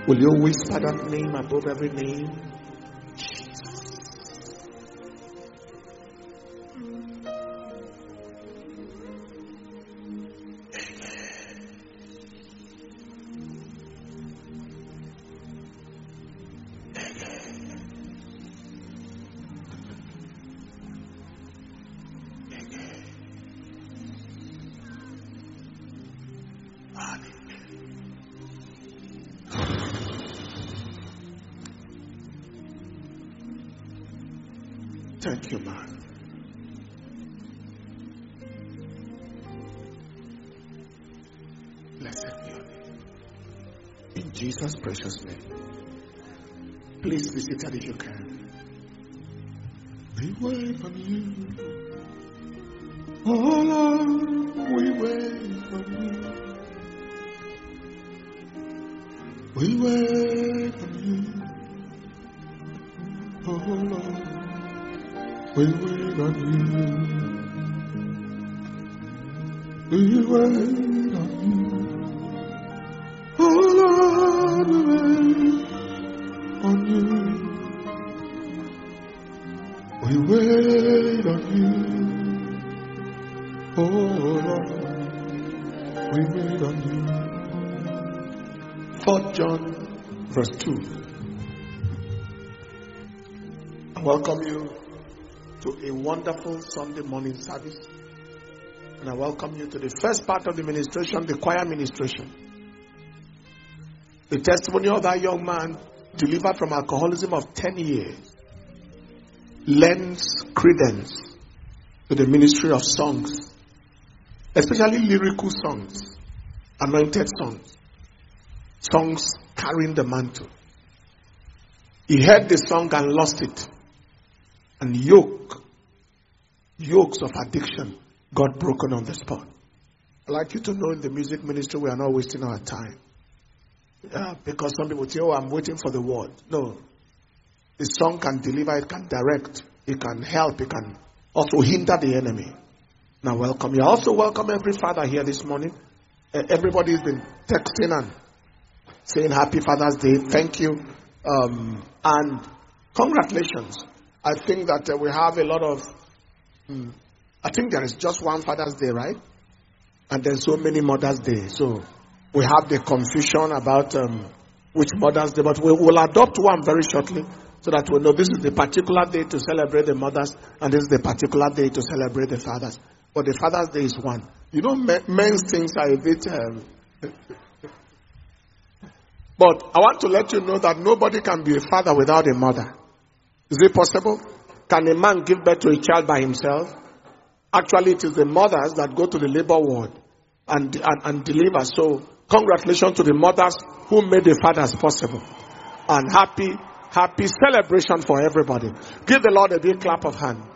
Will you whisper that name above every name? Thank you, man. Blessed be your name. In Jesus' precious name. Please be seated if you can. We wait on you. Oh Lord, we wait on you. We wait on you. Oh Lord. We wait on you. We wait on you. Oh Lord, we wait on you. We wait on you. Oh Lord, we wait on you. 4 John verse 2. I welcome you to a wonderful Sunday morning service. And I welcome you to the first part of the ministration, the choir ministration. The testimony of that young man delivered from alcoholism of 10 years lends credence to the ministry of songs, especially lyrical songs, anointed songs, songs carrying the mantle. He heard the song and lost it. And yokes of addiction got broken on the spot. I'd like you to know in the music ministry we are not wasting our time. Because some people say, I'm waiting for the word. No. The song can deliver, it can direct, it can help, it can also hinder the enemy. Now welcome you. I also welcome every father here this morning. Everybody's been texting and saying Happy Father's Day. Thank you. And congratulations. I think that we have a lot of, I think there is just one Father's Day, right? And there's so many Mother's Day. So we have the confusion about which Mother's Day, but we will adopt one very shortly so that we know this is the particular day to celebrate the mothers and this is the particular day to celebrate the fathers. But the Father's Day is one. You know, men's things are a bit... But I want to let you know that nobody can be a father without a mother. Is it possible? Can a man give birth to a child by himself? Actually, it is the mothers that go to the labor ward and deliver. So, congratulations to the mothers who made the fathers possible. And happy celebration for everybody. Give the Lord a big clap of hand.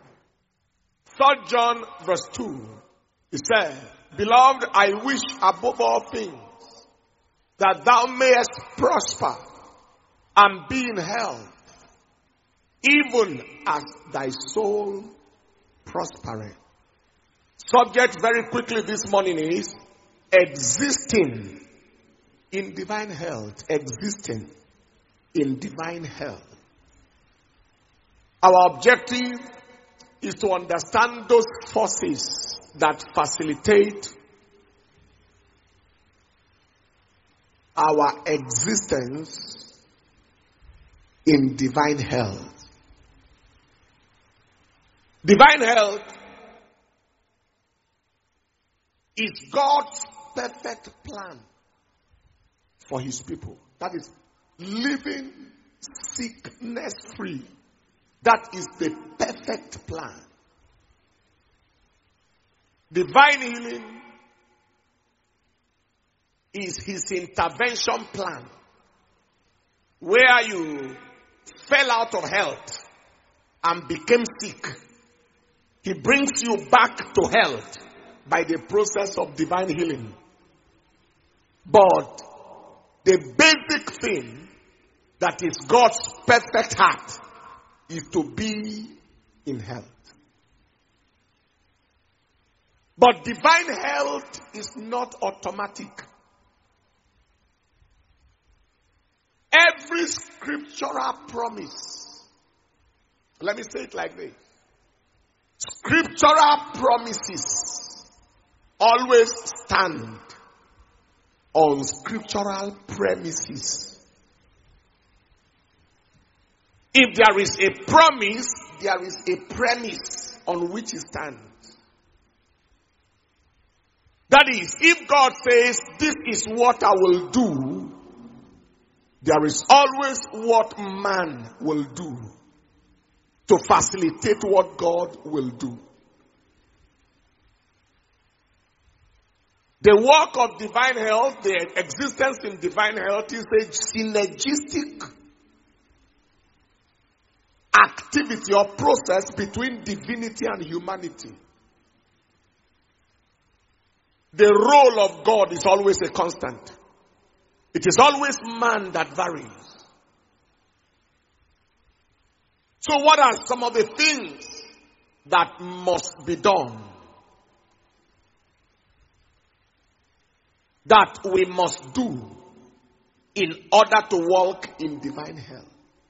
3 John verse 2. He said, Beloved, I wish above all things that thou mayest prosper and be in health, even as thy soul prospereth. Subject very quickly this morning is existing in divine health. Existing in divine health. Our objective is to understand those forces that facilitate our existence in divine health. Divine health is God's perfect plan for his people. That is living sickness free. That is the perfect plan. Divine healing is his intervention plan, where you fell out of health and became sick. He brings you back to health by the process of divine healing. But the basic thing that is God's perfect heart is to be in health. But divine health is not automatic. Any scriptural promise, let me say it like this. Scriptural promises always stand on scriptural premises. If there is a promise, there is a premise on which it stands. That is, if God says, this is what I will do, there is always what man will do to facilitate what God will do. The work of divine health, the existence in divine health is a synergistic activity or process between divinity and humanity. The role of God is always a constant. It is always man that varies. So what are some of the things that must be done? That we must do in order to walk in divine health?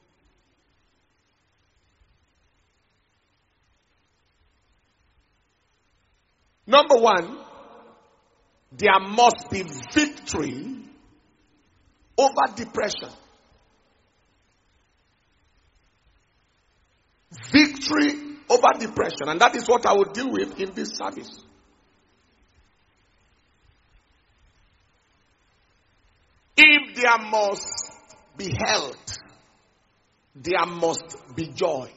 Number one, there must be victory over depression. Victory over depression. And that is what I will deal with in this service. If there must be health, there must be joy.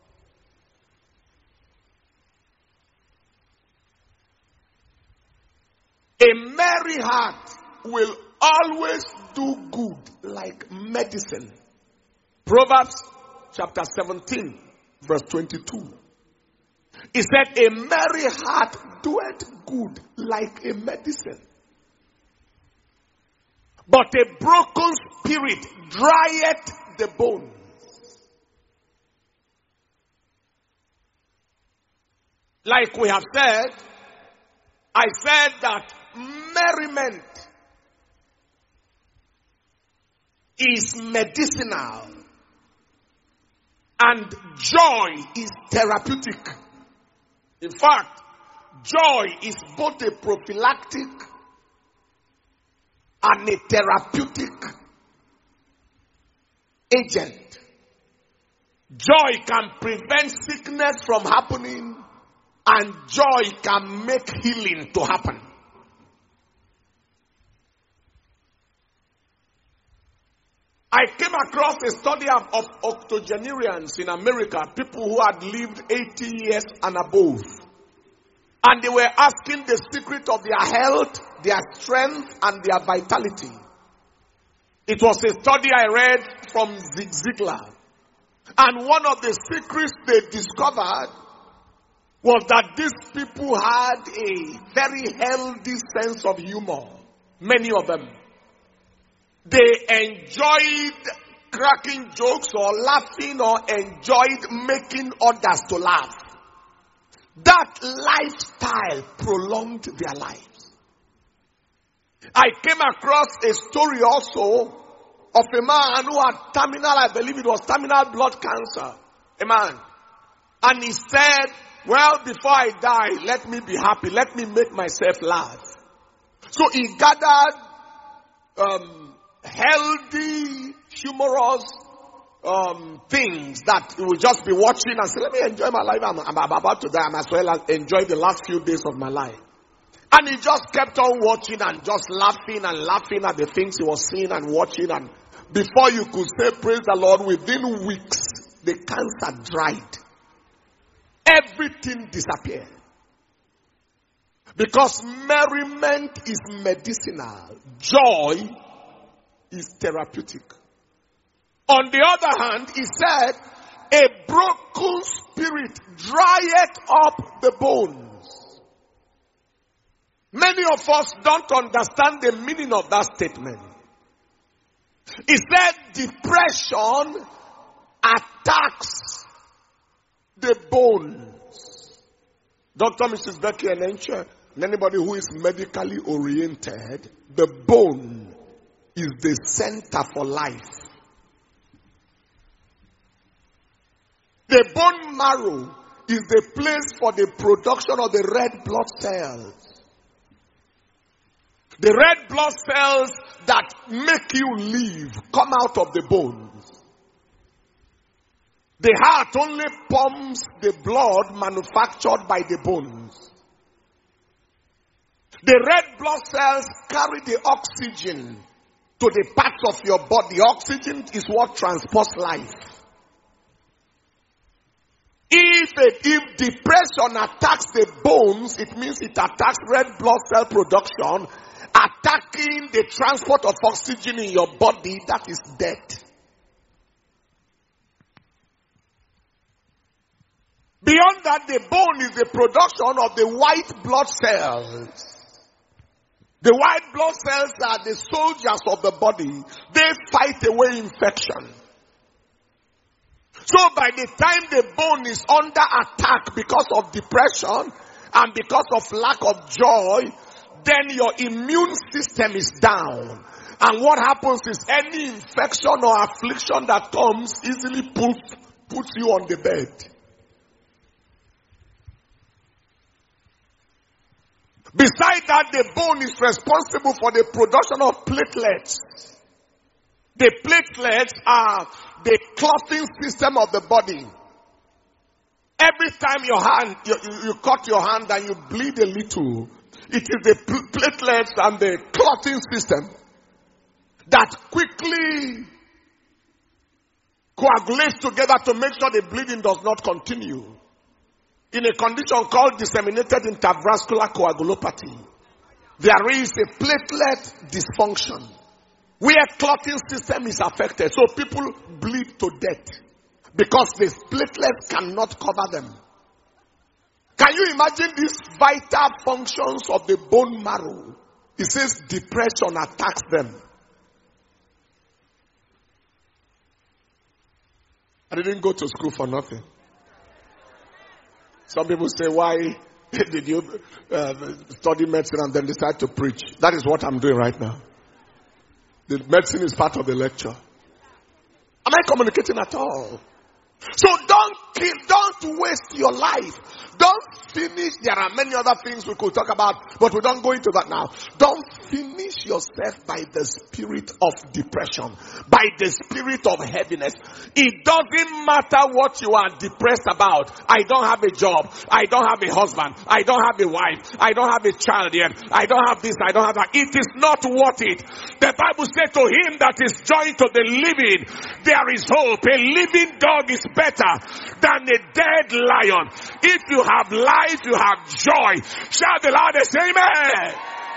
A merry heart will always do good like medicine. Proverbs chapter 17, verse 22. It said, a merry heart doeth good like a medicine, but a broken spirit drieth the bones. Like we have said, I said that merriment is medicinal and joy is therapeutic. In fact, joy is both a prophylactic and a therapeutic agent. Joy can prevent sickness from happening, and joy can make healing to happen. I came across a study of octogenarians in America, people who had lived 80 years and above. And they were asking the secret of their health, their strength, and their vitality. It was a study I read from Zig Ziglar. And one of the secrets they discovered was that these people had a very healthy sense of humor. Many of them. They enjoyed cracking jokes or laughing or enjoyed making others to laugh. That lifestyle prolonged their lives. I came across a story also of a man who had terminal, I believe it was terminal blood cancer. A man. And he said, well, before I die, let me be happy. Let me make myself laugh. So he gathered healthy, humorous things that he would just be watching and say, let me enjoy my life. I'm about to die. I might as well enjoy the last few days of my life. And he just kept on watching and just laughing at the things he was seeing and watching. And before you could say, praise the Lord, within weeks, the cancer dried. Everything disappeared. Because merriment is medicinal. Joy is therapeutic. On the other hand, he said, a broken spirit drieth up the bones. Many of us don't understand the meaning of that statement. He said depression attacks the bones. Dr. Mrs. Becky and anybody who is medically oriented, the bone is the center for life. The bone marrow is the place for the production of the red blood cells. The red blood cells that make you live come out of the bones. The heart only pumps the blood manufactured by the bones. The red blood cells carry the oxygen to the parts of your body. Oxygen is what transports life. If depression attacks the bones, it means it attacks red blood cell production, attacking the transport of oxygen in your body. That is death. Beyond that, the bone is the production of the white blood cells. The white blood cells are the soldiers of the body. They fight away infection. So by the time the bone is under attack because of depression and because of lack of joy, then your immune system is down. And what happens is any infection or affliction that comes easily puts you on the bed. Besides that, the bone is responsible for the production of platelets. The platelets are the clotting system of the body. Every time you cut your hand and you bleed a little, it is the platelets and the clotting system that quickly coagulates together to make sure the bleeding does not continue. In a condition called disseminated intravascular coagulopathy, there is a platelet dysfunction where clotting system is affected. So people bleed to death because the platelets cannot cover them. Can you imagine these vital functions of the bone marrow? It says depression attacks them. I didn't go to school for nothing. Some people say, why did you study medicine and then decide to preach? That is what I'm doing right now. The medicine is part of the lecture. Am I communicating at all? So don't waste your life. Don't finish. There are many other things we could talk about, but we don't go into that now. Don't finish yourself by the spirit of depression, by the spirit of heaviness. It doesn't matter what you are depressed about. I don't have a job. I don't have a husband. I don't have a wife. I don't have a child yet. I don't have this. I don't have that. It is not worth it. The Bible said to him that is joined to the living, there is hope. A living dog is better than a dead lion. If you have life, you have joy. Shout the loudest, amen.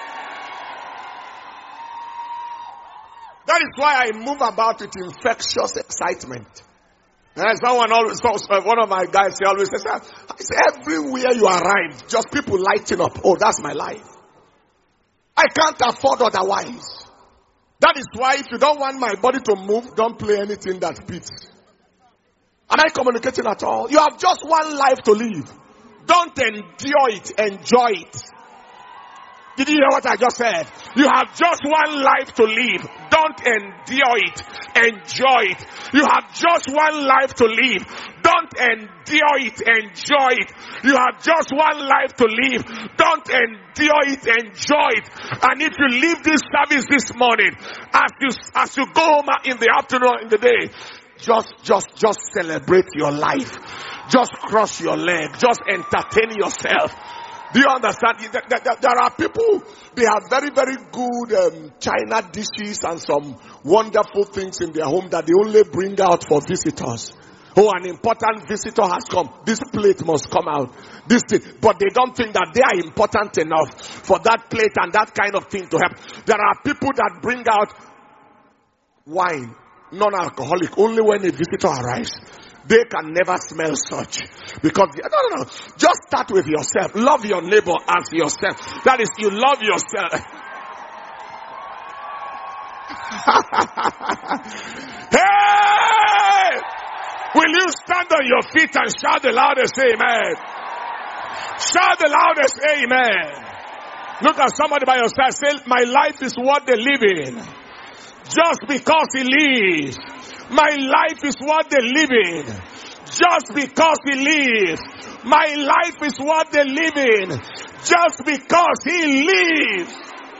That is why I move about with infectious excitement. And someone always, one of my guys, he always says, everywhere you arrive, just people lighting up. Oh, that's my life. I can't afford otherwise. That is why if you don't want my body to move, don't play anything that beats. Am I communicating at all? You have just one life to live. Don't endure it, enjoy it. Did you hear what I just said? You have just one life to live. Don't endure it, enjoy it. You have just one life to live. Don't endure it, enjoy it. You have just one life to live. Don't endure it, enjoy it. And if you leave this service this morning, as you go home in the afternoon, in the day, just celebrate your life. Just cross your leg. Just entertain yourself. Do you understand? There are people, they have very, very good China dishes and some wonderful things in their home that they only bring out for visitors. Oh, an important visitor has come. This plate must come out. This thing. But they don't think that they are important enough for that plate and that kind of thing to help. There are people that bring out wine, non-alcoholic, only when a visitor arrives. They can never smell such. Because, no. Just start with yourself. Love your neighbor as yourself. That is, you love yourself. Hey! Will you stand on your feet and shout the loudest amen? Shout the loudest amen. Look at somebody by your side. Say, my life is worth the living. Just because he lives. My life is worth the living. Just because he lives. My life is what they live in. Just because he lives.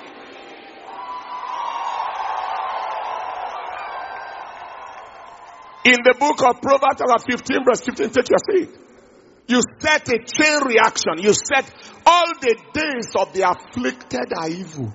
In the book of Proverbs chapter 15 verse 15, take your seat. You set a chain reaction. You set all the days of the afflicted are evil.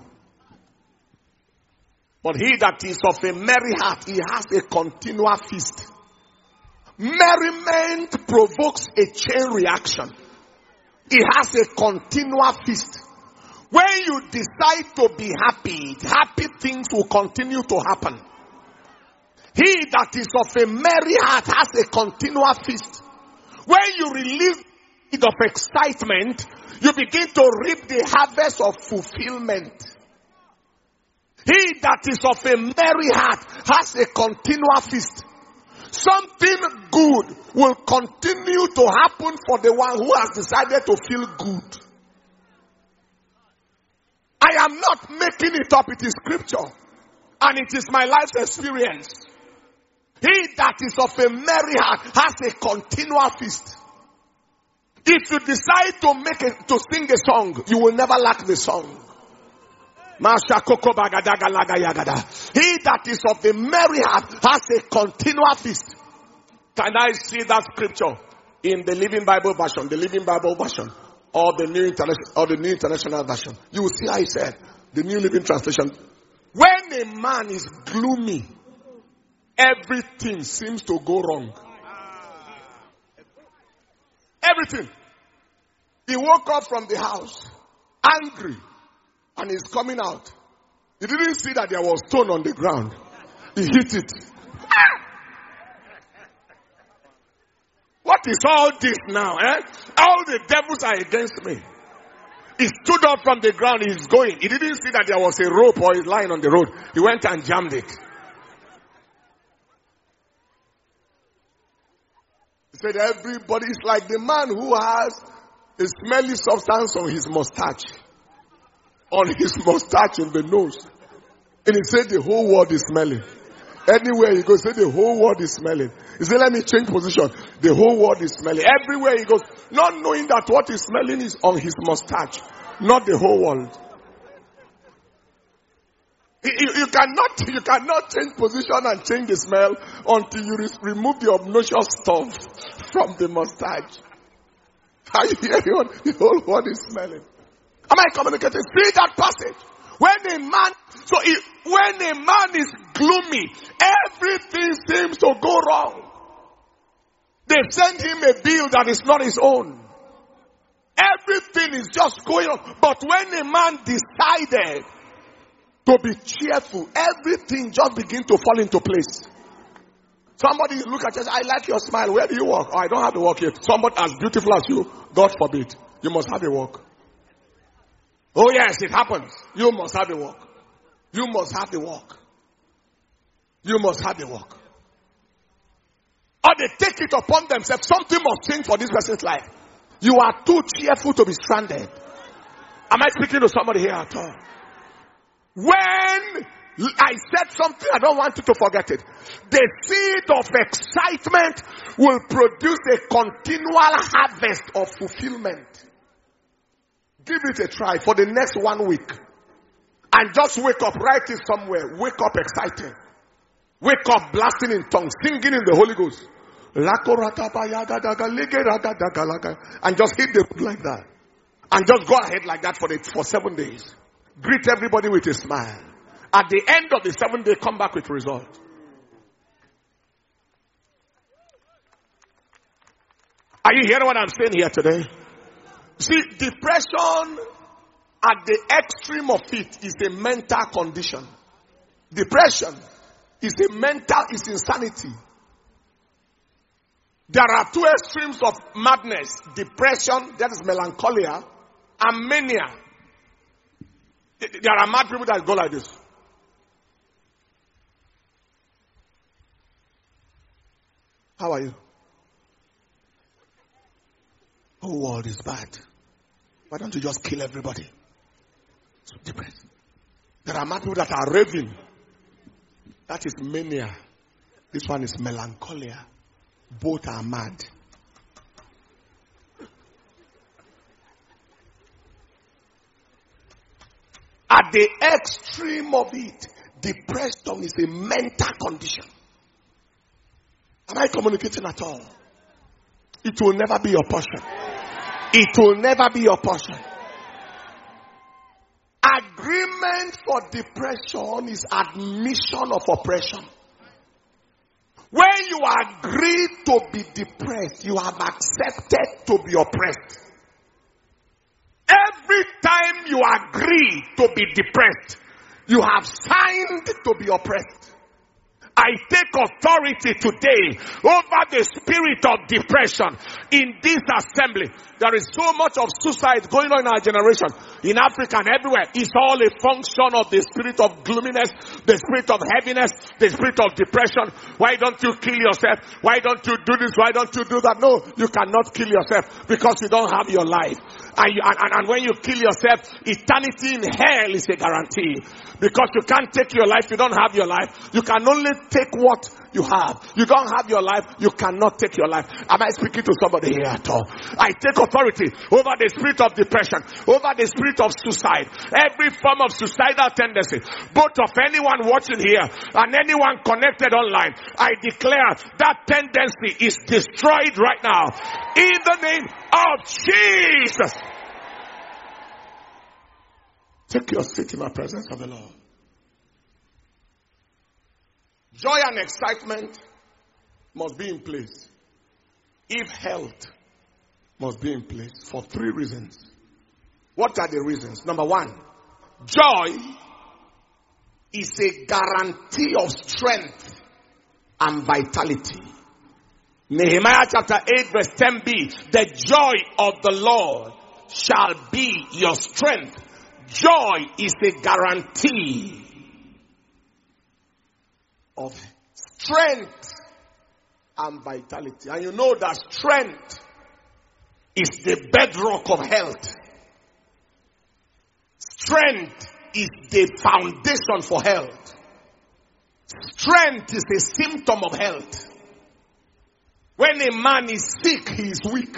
But he that is of a merry heart, he has a continual feast. Merriment provokes a chain reaction. It has a continual feast. When you decide to be happy, happy things will continue to happen. He that is of a merry heart has a continual feast. When you release it of excitement, you begin to reap the harvest of fulfillment. He that is of a merry heart has a continual feast. Something good will continue to happen for the one who has decided to feel good. I am not making it up, it is scripture. And it is my life's experience. He that is of a merry heart has a continual feast. If you decide to sing a song, you will never lack the song. He that is of the merry heart has a continual feast. Can I see that scripture in the Living Bible version, or the New International Version? You will see how he said, the New Living Translation. When a man is gloomy, everything seems to go wrong. Everything. He woke up from the house angry and he's coming out. He didn't see that there was stone on the ground. He hit it. What is all this now? All the devils are against me. He stood up from the ground. He's going. He didn't see that there was a rope or a line on the road. He went and jammed it. He said everybody is like the man who has a smelly substance on his mustache. On his mustache in the nose. And he said the whole world is smelling. Anywhere he goes, say the whole world is smelling. He said, let me change position. The whole world is smelling. Everywhere he goes, not knowing that what is smelling is on his mustache, not the whole world. You cannot change position and change the smell until you remove the obnoxious stuff from the mustache. Are you hearing? The whole world is smelling. Am I communicating? See that passage. When a man is gloomy, everything seems to go wrong. They send him a bill that is not his own. Everything is just going on. But when a man decided to be cheerful, everything just begins to fall into place. Somebody look at you and say, I like your smile. Where do you work? Oh, I don't have to work yet. Somebody as beautiful as you, God forbid, you must have a work. Oh yes, it happens. You must have a work. You must have the work. You must have the work. Or they take it upon themselves. Something must change for this person's life. You are too cheerful to be stranded. Am I speaking to somebody here at all? When I said something, I don't want you to forget it. The seed of excitement will produce a continual harvest of fulfillment. Give it a try for the next 1 week. And just wake up, write it somewhere. Wake up excited. Wake up blasting in tongues, singing in the Holy Ghost. And just hit the like that. And just go ahead like that for 7 days. Greet everybody with a smile. At the end of the 7th day, come back with result. Are you hearing what I'm saying here today? See, depression at the extreme of it is a mental condition. Depression is insanity. There are two extremes of madness. Depression, that is melancholia, and mania. There are mad people that go like this. How are you? The whole world is bad. Why don't you just kill everybody? So depressed. There are mad people that are raving. That is mania. This one is melancholia. Both are mad. At the extreme of it, depression is a mental condition. Am I communicating at all? It will never be your portion. It will never be your portion. Agreement for depression is admission of oppression. When you agree to be depressed, you have accepted to be oppressed. Every time you agree to be depressed, you have signed to be oppressed. I take authority today over the spirit of depression in this assembly. There is so much of suicide going on in our generation, in Africa and everywhere. It's all a function of the spirit of gloominess, the spirit of heaviness, the spirit of depression. Why don't you kill yourself? Why don't you do this? Why don't you do that? No, you cannot kill yourself because you don't have your life. And when you kill yourself, eternity in hell is a guarantee. Because you can't take your life, you don't have your life. You can only take what you have. You don't have your life, you cannot take your life. Am I speaking to somebody here at all? I take authority over the spirit of depression, over the spirit of suicide, every form of suicidal tendency, both of anyone watching here and anyone connected online. I declare that tendency is destroyed right now in the name of Jesus. Take your seat in my presence of the Lord. Joy and excitement must be in place if health must be in place for 3 reasons. What are the reasons? Number 1, joy is a guarantee of strength and vitality. Nehemiah chapter 8 verse 10b, the joy of the Lord shall be your strength. Joy is a guarantee of strength and vitality. And you know that strength is the bedrock of health. Strength is the foundation for health. Strength is a symptom of health. When a man is sick, he is weak.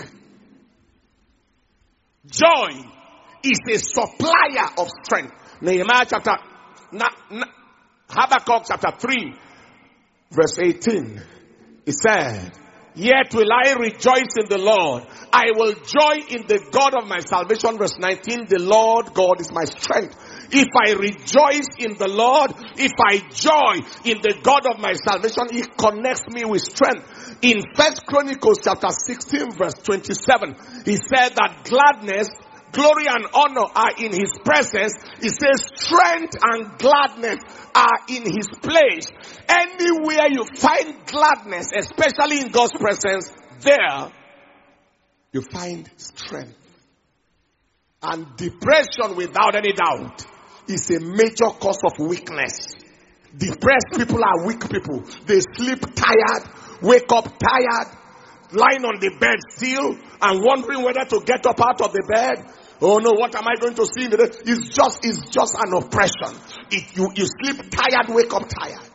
Joy is a supplier of strength. Nehemiah chapter, Habakkuk chapter 3, verse 18. He said, yet will I rejoice in the Lord. I will joy in the God of my salvation. Verse 19, the Lord God is my strength. If I rejoice in the Lord, if I joy in the God of my salvation, He connects me with strength. In 1 Chronicles chapter 16 verse 27, he said that gladness, glory and honor are in His presence. He says strength and gladness are in His place. Anywhere you find gladness, especially in God's presence, there you find strength. And depression, without any doubt, is a major cause of weakness. Depressed people are weak people. They sleep tired, wake up tired, lying on the bed still, and wondering whether to get up out of the bed. Oh no, what am I going to see in the day? It's just an oppression. You sleep tired, wake up tired.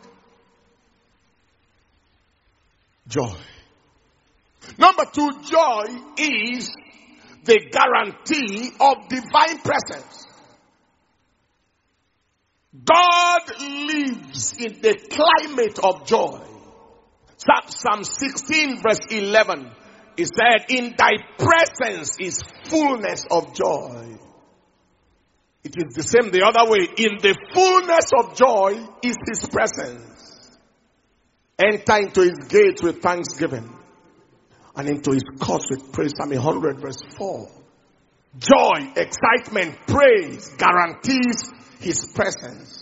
Joy. Number 2, joy is the guarantee of divine presence. God lives in the climate of joy. Psalm 16 verse 11. He said, in thy presence is fullness of joy. It is the same the other way. In the fullness of joy is His presence. Enter into His gates with thanksgiving and into His courts with praise. Psalm 100 verse 4. Joy, excitement, praise guarantees His presence.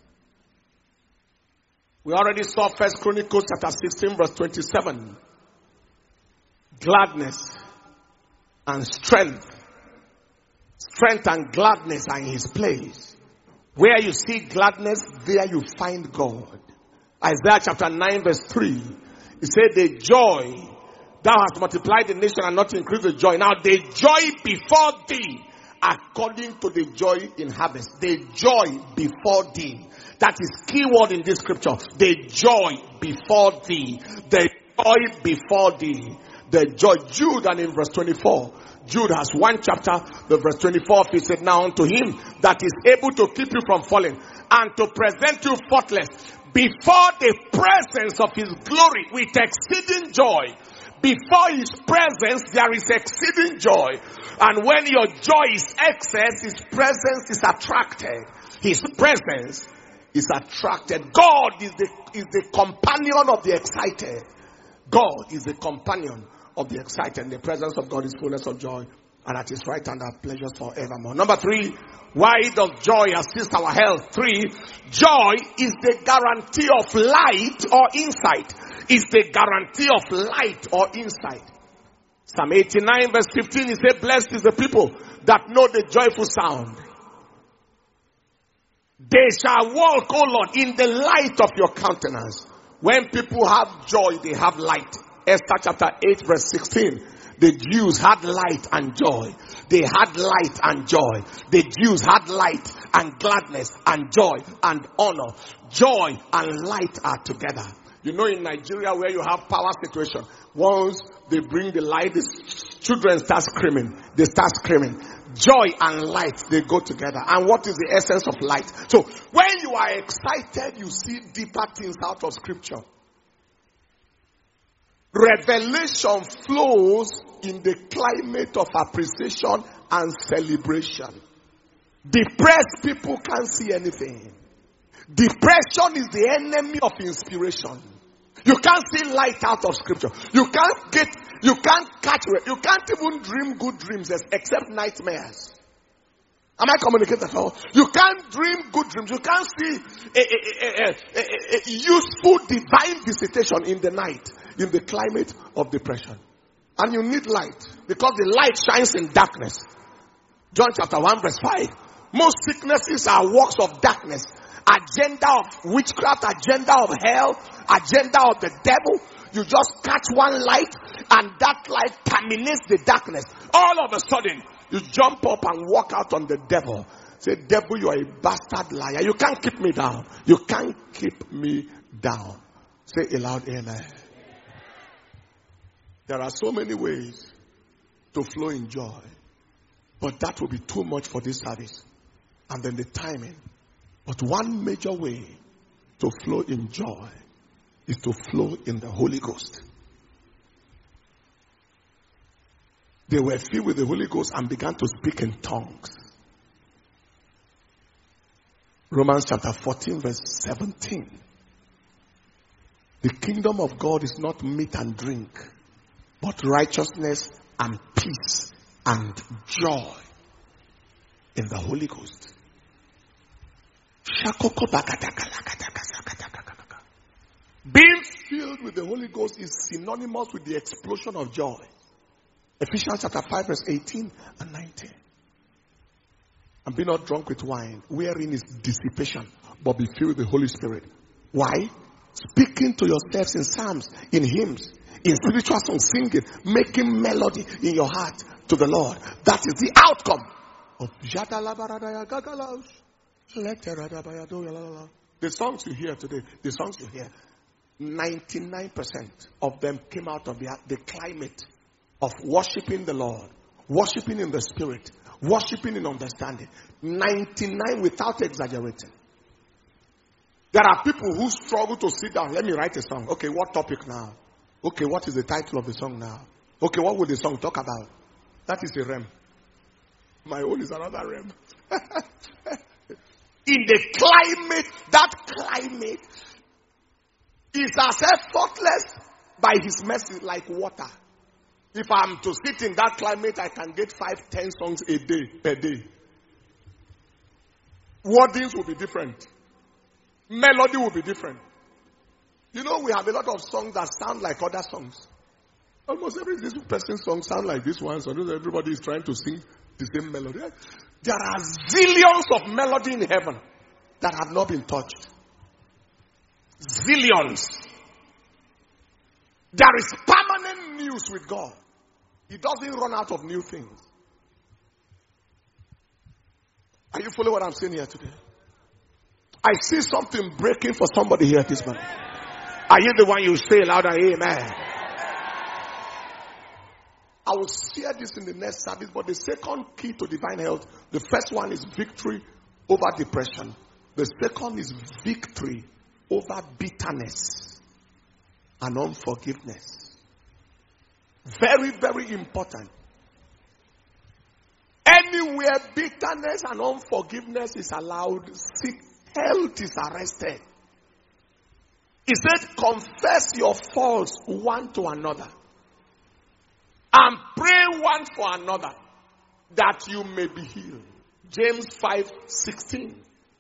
We already saw 1 Chronicles chapter 16 verse 27. Gladness and strength. Strength and gladness are in His place. Where you see gladness, there you find God. Isaiah chapter 9 verse 3. He said, the joy, thou hast multiplied the nation and not increased the joy. Now the joy before thee, according to the joy in harvest. The joy before thee. That is key word in this scripture. The joy before thee. The joy before thee. The joy. Jude, and in verse 24, Jude has one chapter, the verse 24, he said, now unto him that is able to keep you from falling and to present you faultless before the presence of his glory with exceeding joy. Before his presence, there is exceeding joy. And when your joy is excess, his presence is attracted. His presence is attracted. God is the companion of the excited. God is the companion of the excited. The presence of God is fullness of joy, and at his right hand are pleasures forevermore. Number 3, why does joy assist our health? 3, joy is the guarantee of light or insight. Is the guarantee of light or insight. Psalm 89 verse 15, he said, blessed is the people that know the joyful sound. They shall walk, O Lord, in the light of your countenance. When people have joy, they have light. Esther chapter 8 verse 16. The Jews had light and joy. They had light and joy. The Jews had light and gladness and joy and honor. Joy and light are together. You know, in Nigeria where you have power situation, once they bring the light, the children start screaming. They start screaming. Joy and light, they go together. And what is the essence of light? So, when you are excited, you see deeper things out of scripture. Revelation flows in the climate of appreciation and celebration. Depressed people can't see anything. Depression is the enemy of inspiration. You can't see light out of scripture. You can't even dream good dreams except nightmares. Am I communicating at all? You can't dream good dreams. You can't see a useful divine visitation in the night, in the climate of depression. And you need light, because the light shines in darkness. John chapter 1 verse 5. Most sicknesses are works of darkness. Agenda of witchcraft, agenda of hell, agenda of the devil. You just catch one light and that light terminates the darkness. All of a sudden, you jump up and walk out on the devil. Say, devil, you are a bastard liar. You can't keep me down. You can't keep me down. Say aloud, amen. There are so many ways to flow in joy, but that will be too much for this service. And then the timing. But one major way to flow in joy is to flow in the Holy Ghost. They were filled with the Holy Ghost and began to speak in tongues. Romans chapter 14 verse 17. The kingdom of God is not meat and drink, but righteousness and peace and joy in the Holy Ghost. Being filled with the Holy Ghost is synonymous with the explosion of joy. Ephesians chapter 5 verse 18 and 19. And be not drunk with wine, wherein is dissipation, but be filled with the Holy Spirit. Why? Speaking to yourselves in psalms, in hymns, in spiritual songs, singing, making melody in your heart to the Lord. That is the outcome of the songs you hear today. The songs you hear, 99% of them came out of the climate of worshiping the Lord, worshiping in the Spirit, worshiping in understanding. 99 without exaggerating. There are people who struggle to sit down. Let me write a song. Okay, what topic now? Okay, what is the title of the song now? Okay, what will the song talk about? That is a realm. My own is another realm. In the climate, that climate is as effortless by his mercy like water. If I'm to sit in that climate, I can get 5-10 songs a day, per day. Wordings will be different. Melody will be different. You know, we have a lot of songs that sound like other songs. Almost every this person's song sounds like this one, so everybody is trying to sing the same melody. There are zillions of melody in heaven that have not been touched. Zillions. There is permanent news with God. He doesn't run out of new things. Are you following what I'm saying here today? I see something breaking for somebody here this morning. Are you the one you say louder, amen? I will share this in the next service, but the second key to divine health, the first one is victory over depression. The second is victory over bitterness and unforgiveness. Very, very important. Anywhere bitterness and unforgiveness is allowed, health is arrested. He said, confess your faults one to another and pray one for another that you may be healed. James 5:16.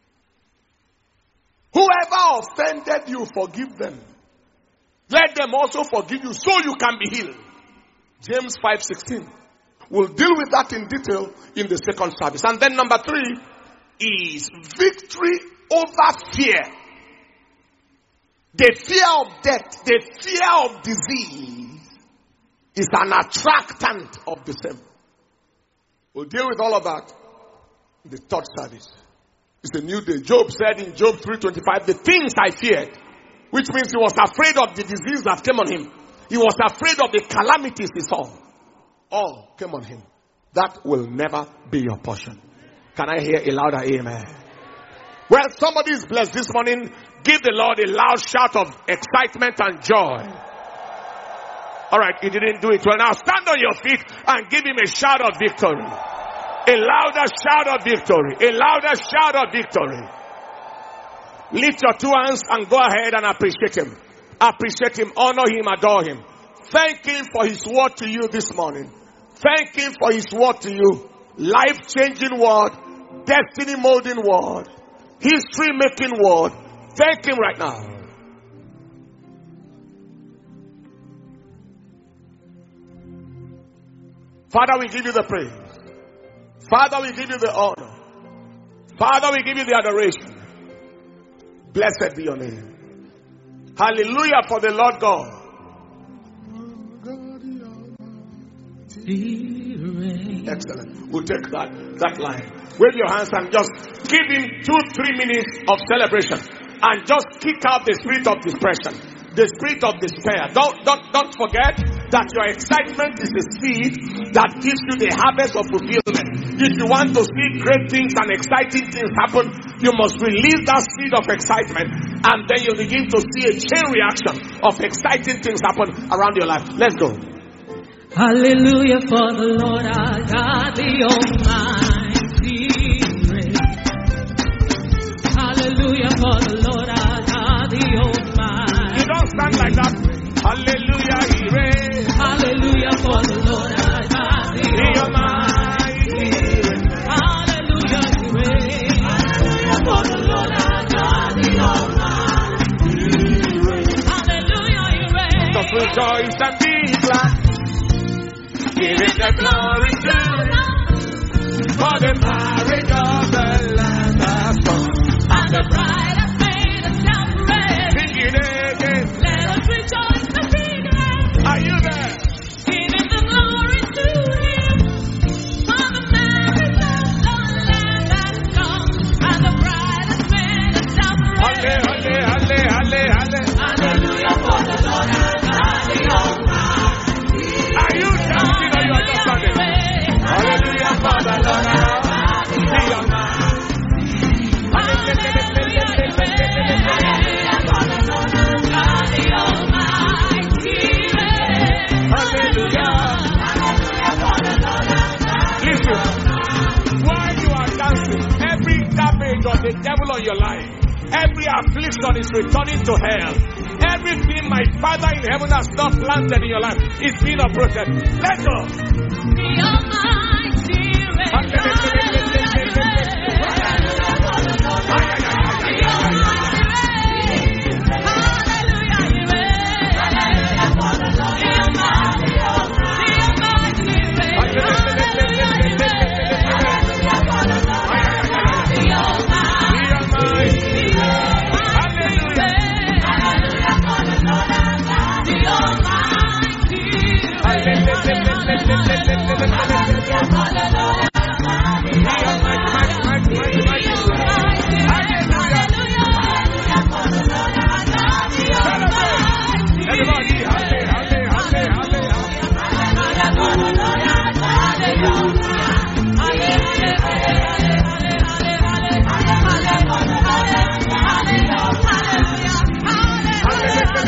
Whoever offended you, forgive them. Let them also forgive you so you can be healed. James 5:16. We'll deal with that in detail in the second service. And then number 3 is victory over fear. The fear of death, the fear of disease is an attractant of the same. We'll deal with all of that in the third service. It's a new day. Job said in Job 3:25, the things I feared, which means he was afraid of the disease that came on him. He was afraid of the calamities he saw. All came on him. That will never be your portion. Can I hear a louder amen? Well, somebody is blessed this morning. Give the Lord a loud shout of excitement and joy. All right, you didn't do it well. Now stand on your feet and give him a shout of victory. A louder shout of victory. A louder shout of victory. Lift your 2 hands and go ahead and appreciate him. Appreciate him, honor him, adore him. Thank him for his word to you this morning. Thank him for his word to you. Life-changing word. Destiny-molding word. History-making word. Thank him right now. Father, we give you the praise. Father, we give you the honor. Father, we give you the adoration. Blessed be your name. Hallelujah for the Lord God. Excellent. We'll take that line. Wave your hands and just give him 2-3 minutes of celebration. And just kick out the spirit of depression. The spirit of despair. Don't forget that your excitement is a seed that gives you the harvest of fulfillment. If you want to see great things and exciting things happen, you must release that seed of excitement, and then you begin to see a chain reaction of exciting things happen around your life. Let's go. Hallelujah for the Lord our God, the Almighty reigns. Hallelujah for the Lord our God, the Almighty. You don't stand like that. Hallelujah, he reigns. Hallelujah for the Lord our God, the Almighty. Hallelujah, he reigns. Hallelujah for the Lord our God, the Almighty. Hallelujah, he reigns. So rejoice and be glad. Give him the glory to for the marriage of the Lamb has come. And the bride has made herself ready. Sing it again. Let us rejoice and be glad. Are you there? Give him the glory to him. For the marriage of the Lamb has come. And the bride has made herself ready. Halle, halle, halle, halle. Hallelujah for the Lord our God, the Almighty. Are you dancing or you are just standing? Hallelujah for the Lord our God, the Almighty. Of the devil on your life, every affliction is returning to hell. Everything my Father in heaven has not planted in your life is being uprooted. Let's go. The Almighty Everybody,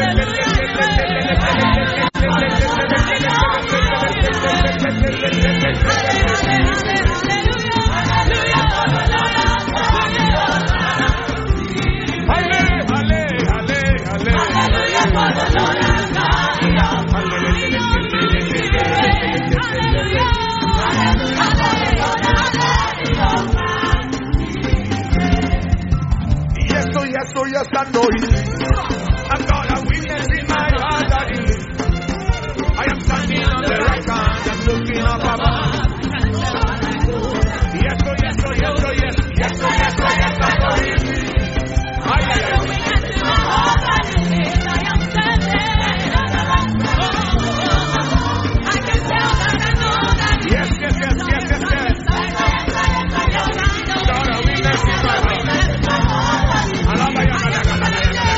Yes, I know it. I've got a witness in my heart that it is. I am standing on the right hand. I'm looking up above. Yes, oh yes, oh yes, oh yes. Yes, oh yes, oh yes, I know it. I am a witness in my heart that it is. I am standing. I can tell that I know that it is. Yes, yes, yes, yes, yes, yes. God, a witness in my heart.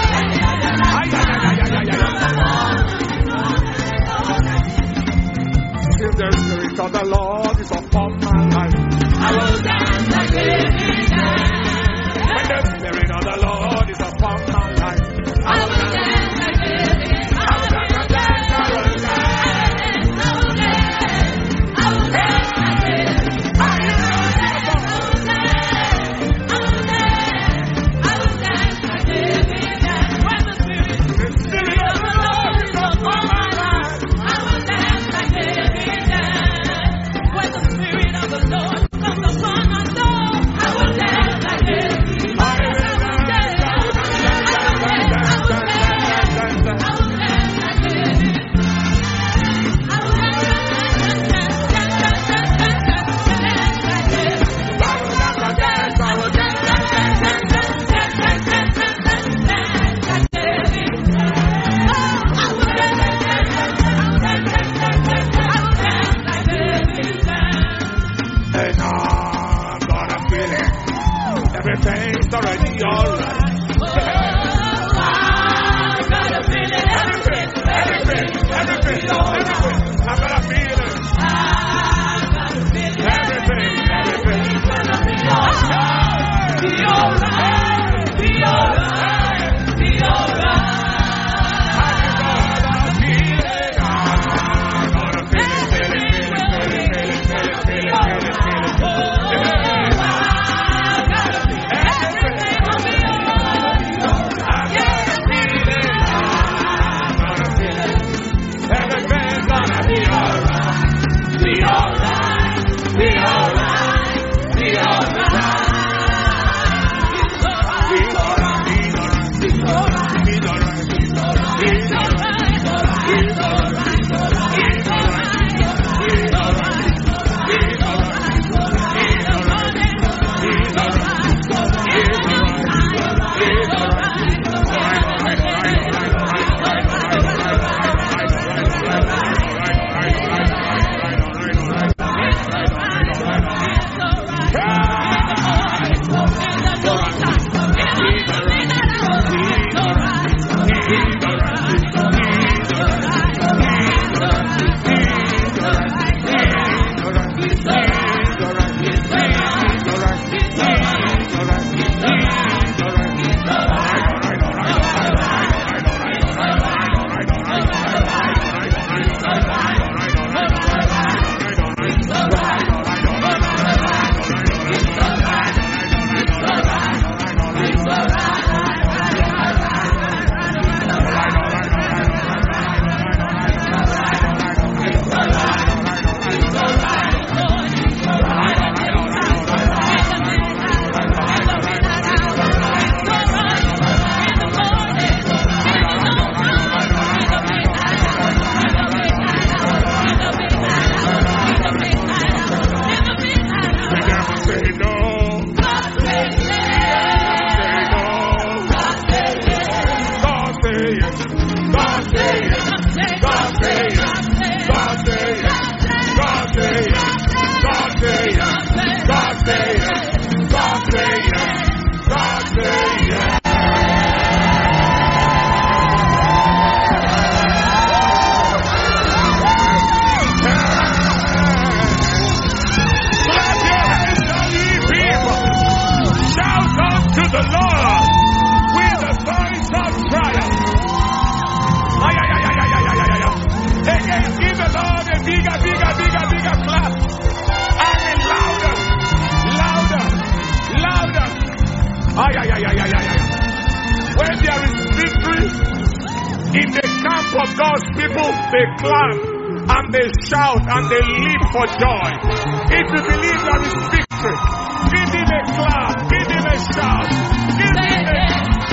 In the camp of God's people, they clap and they shout and they leap for joy. If you believe there is victory, give him a clap, give him a shout, give him a...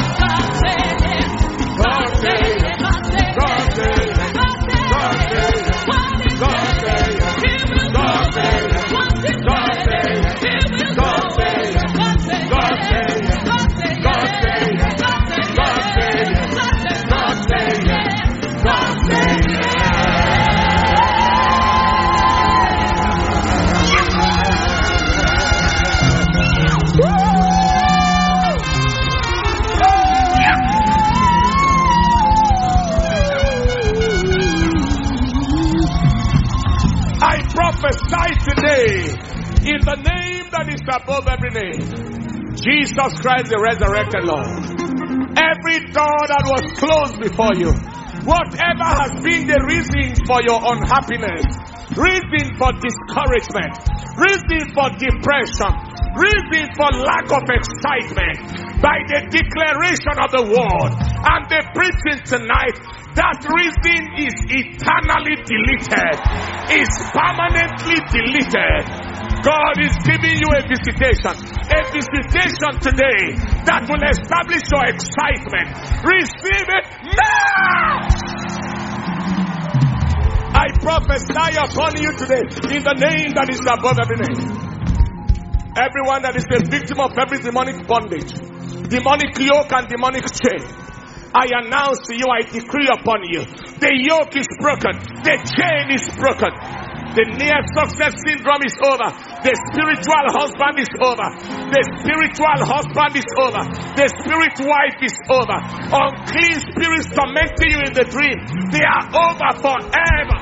God save it, God save it, God save it, God save it, God save it, God save it, God save it, God save it, God save it, God save it, God save it, God save it, God save it, God save it. I prophesy today in the name that is above every name, Jesus Christ, the resurrected Lord. Every door that was closed before you, whatever has been the reason for your unhappiness, reason for discouragement, reason for depression, reason for lack of excitement, by the declaration of the word and the preaching tonight, that reason is eternally deleted, is permanently deleted. God is giving you a visitation today that will establish your excitement. Receive it now. I prophesy upon you today in the name that is above every name. Everyone that is a victim of every demonic bondage, demonic yoke and demonic chain, I announce to you, I decree upon you, the yoke is broken, the chain is broken, the near success syndrome is over, the spiritual husband is over, the spiritual husband is over, the spirit wife is over, unclean spirits tormenting you in the dream, they are over forever.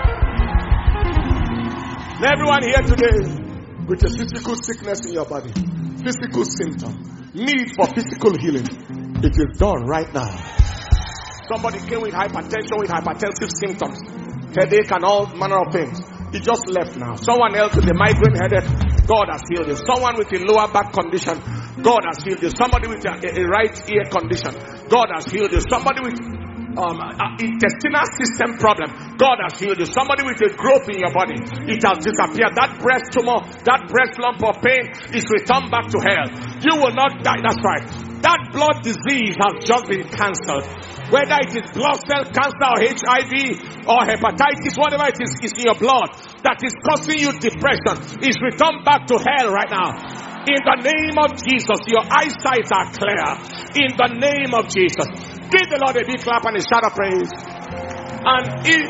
Everyone here today with a physical sickness in your body, physical symptom, need for physical healing, it is done right now. Somebody came with hypertension, with hypertensive symptoms, headache and all manner of things. He just left now. Someone else with a migraine headache, God has healed you. Someone with a lower back condition, God has healed you. Somebody with a right ear condition, God has healed you. Somebody with intestinal system problem, God has healed you. Somebody with a growth in your body, it has disappeared. That breast tumor, that breast lump of pain is returned back to hell. You will not die. That's right. That blood disease has just been cancelled. Whether it is blood cell cancer or HIV or hepatitis, whatever it is in your blood that is causing you depression, is returned back to hell right now. In the name of Jesus, your eyesight are clear. In the name of Jesus. Give the Lord a big clap and a shout of praise. And if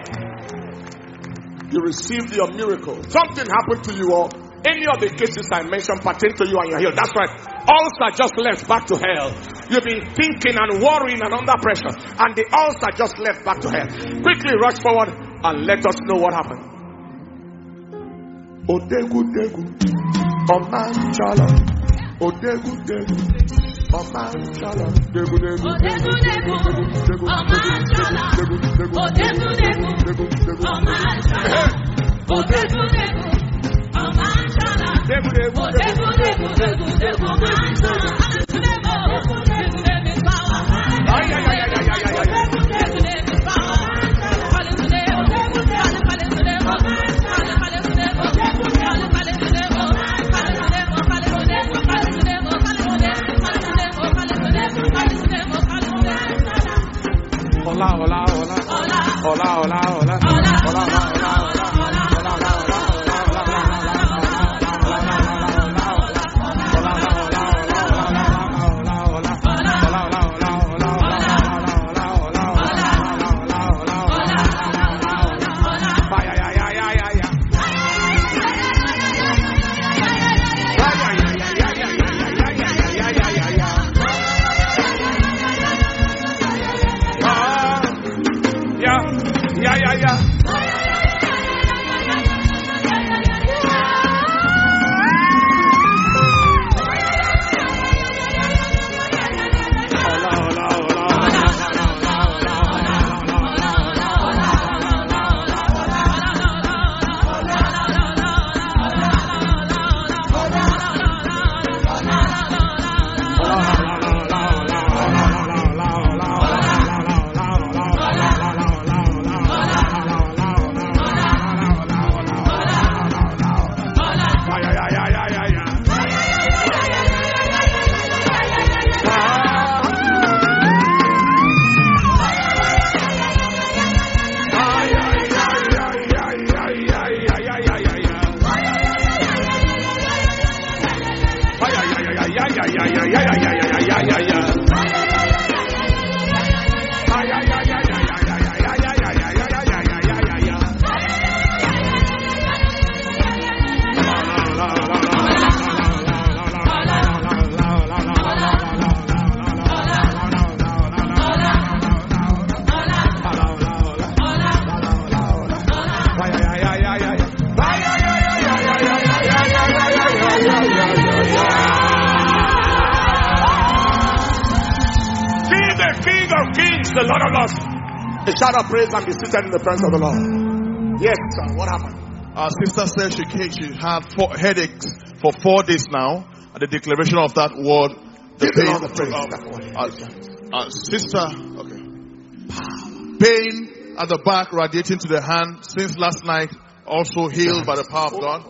you received your miracle, something happened to you, or any of the cases I mentioned pertain to you and you're healed. That's right. Ulcer just left back to hell. You've been thinking and worrying and under pressure, and the ulcer just left back to hell. Quickly rush forward and let us know what happened. Odegu degu, Omanchala. Odegu degu, Omanchala. Degu degu, Odegu degu, Omanchala. Odegu degu, Omanchala. Odegu degu. Hola, hola, hola. Hola, hola, hola. Hola, hola, hola. us a shout of praise and be seated in the presence of the Lord. Yes, sir. What happened? Our sister said she had headaches for 4 days now. At the declaration of that word, the Give the pain Lord the praise. sister, okay. Pain at the back radiating to the hand since last night, also healed by the power of God.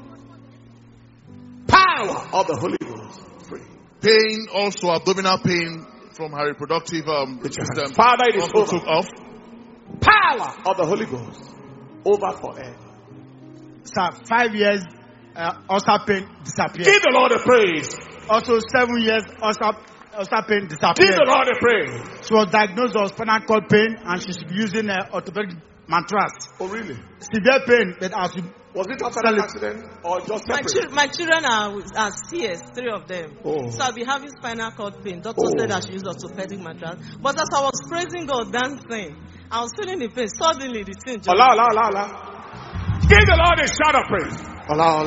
Power of the Holy Ghost. Free. Pain, also abdominal pain from her reproductive system. Father, it is also over. took off. Power of the Holy Ghost. Over forever. Sir, 5 years, ulcer pain disappeared. Give the Lord a praise. Also 7 years, ulcer pain Give disappeared. the Lord a praise. She was diagnosed with spinal cord pain and she should be using an orthopedic mattress. Oh, really? Severe pain, but as we Was it after an accident or just separate? My children are CS, 3 of them. Oh. So I'll be having spinal cord pain. Doctor said I should use orthopedic mattress. But as I was praising God, dancing, I was feeling the pain. Suddenly the thing just... Allah. Give the Lord a shout of praise. Allah.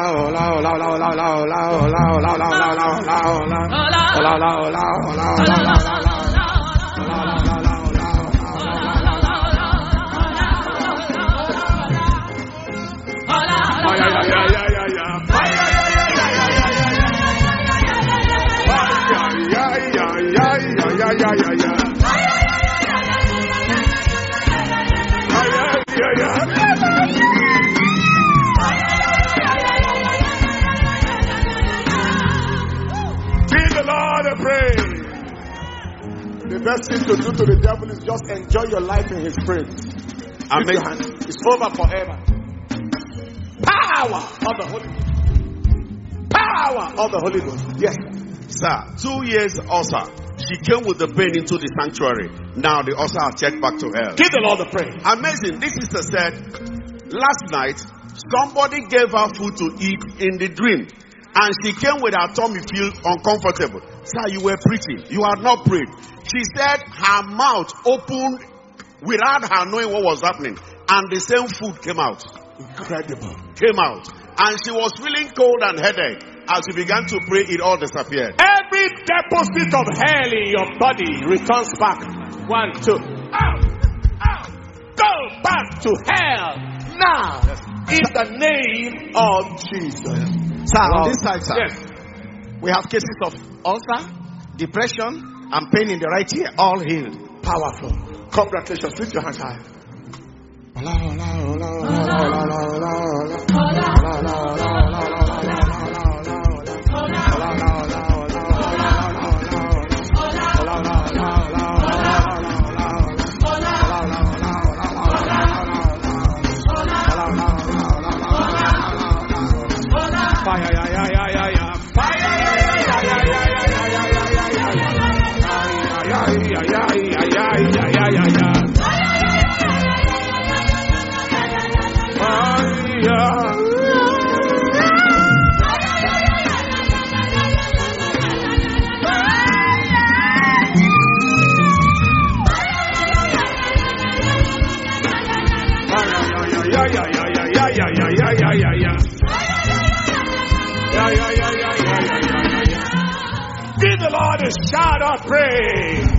The best thing to do to the devil is just enjoy your life in his praise. Amen. It's over forever. Power of the Holy Ghost. Power of the Holy Ghost. Yes. Sir, 2 years ulcer. She came with the pain into the sanctuary. Now the ulcer has checked back to hell. Give the Lord the praise. Amazing. This sister said, last night, somebody gave her food to eat in the dream. And she came with her tummy feel uncomfortable. Sir, you were preaching. You had not prayed. She said her mouth opened without her knowing what was happening. And the same food came out. Incredible. Came out. And she was feeling cold and headache. As she began to pray, it all disappeared. Every deposit of hell in your body returns back. 1, 2. Out. Go back to hell now. In the name of Jesus. Sir, on this side, sir, Yes. we have cases of ulcer, depression, and pain in the right ear, all healed. Powerful. Congratulations. Lift your hands high. Give the Lord a shout of praise.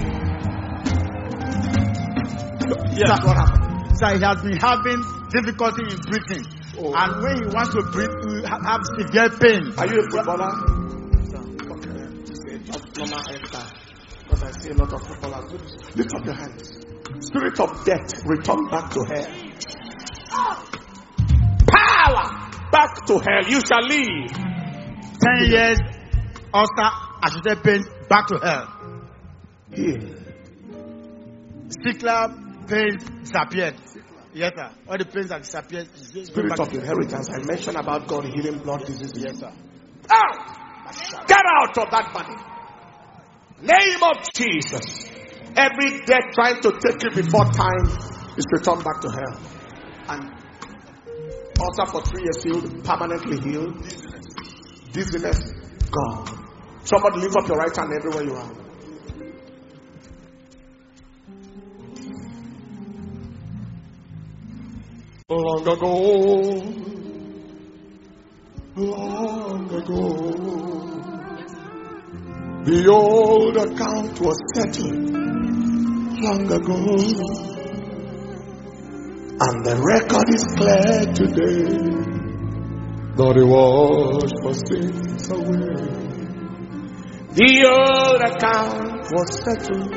Yes, what happened? So he has been having difficulty in breathing. Oh. And when he wants to breathe, he have severe pain. Are you a footballer? Okay. Just normal hairstyle. Because I see a lot of footballers. Lift up your hands. Spirit of death, return back to hell. Power back to hell. You shall leave. 10 years, ulcer, agitated pain, back to hell. Heal. Sickler, pain disappeared. Yes, sir. All the pains that disappeared. Spirit of inheritance. I mentioned about God healing blood diseases. Yes, sir. Out! Get out of that body. Name of Jesus. Every death trying to take you before time is returned back to hell. And ulcer for 3 years healed, permanently healed. Dizziness gone. Somebody lift up your right hand everywhere you are. Long ago, the old account was settled. long ago, and the record is clear today. That it was for sins away. The old account was settled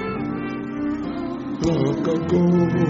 long ago.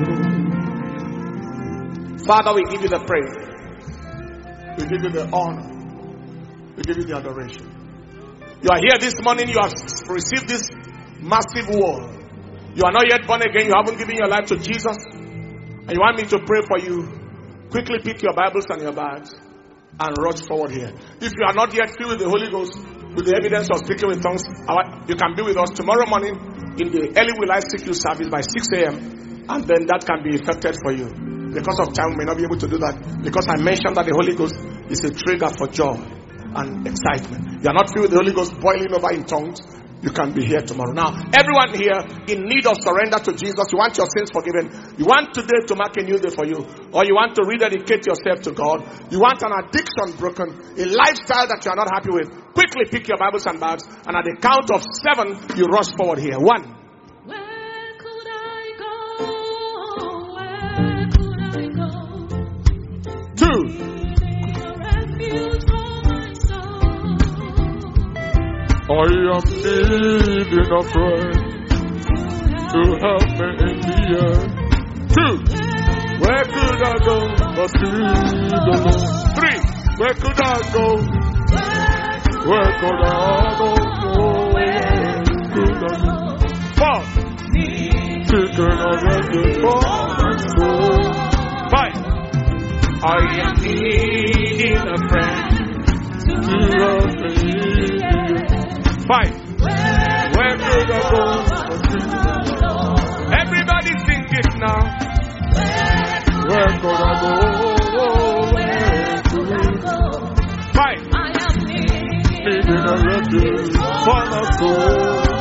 Father, we give you the praise. We give you the honor. We give you the adoration. You are here this morning. You have received this massive word. You are not yet born again. You haven't given your life to Jesus. And you want me to pray for you. Quickly pick your Bibles and your bags and rush forward here. If you are not yet filled with the Holy Ghost, with the evidence of speaking with tongues, you can be with us tomorrow morning in the early will I seek you service by 6 a.m. And then that can be effected for you. Because of time, we may not be able to do that. Because I mentioned that the Holy Ghost is a trigger for joy and excitement. You are not filled with the Holy Ghost boiling over in tongues. You can be here tomorrow. Now, everyone here in need of surrender to Jesus, you want your sins forgiven. You want today to mark a new day for you. Or you want to rededicate yourself to God. You want an addiction broken. A lifestyle that you are not happy with. Quickly pick your Bibles and bags. And at the count of 7, you rush forward here. 1. Where could I go? Where could I go? 2. Refuge for my soul. I am needing a friend to help me in the air. 2. Where could I go but to the Lord? 3. Where could I go? Where could I go? Where could I go? 4. Seeking a refuge for my soul. 5. I am needing a friend to help me in the air. 5. Where could I go? Everybody sing it now. Where could I go? Where could I go? 5. Needing a refuge for my soul.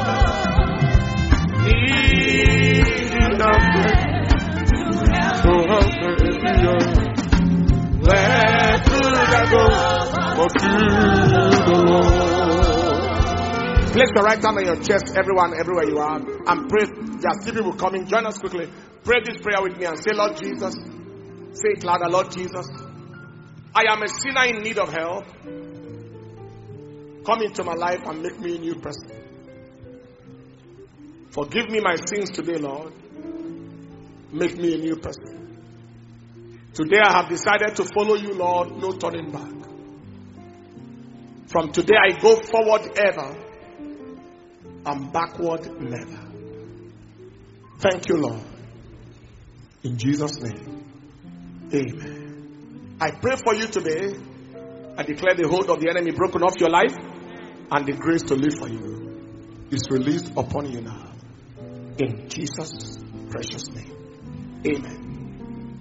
Needing a friend to help me in the earth. Where could I go but to the Lord? Place your right hand on your chest, everyone, everywhere you are, and pray. There are still people coming. Join us quickly. Pray this prayer with me and say, Lord Jesus. Say it louder, Lord Jesus. I am a sinner in need of help. Come into my life and make me a new person. Forgive me my sins today, Lord. Make me a new person. Today I have decided to follow you, Lord. No turning back. From today I go forward ever and backward never. Thank you, Lord. In Jesus' name. Amen. I pray for you today. I declare the hold of the enemy broken off your life, and the grace to live for you is released upon you now. In Jesus' precious name. Amen.